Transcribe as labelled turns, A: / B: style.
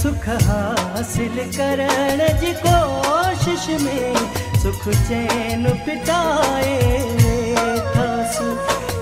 A: सुख हासिल करण जी कोशिश में सुख चैन फिटाए वेठास।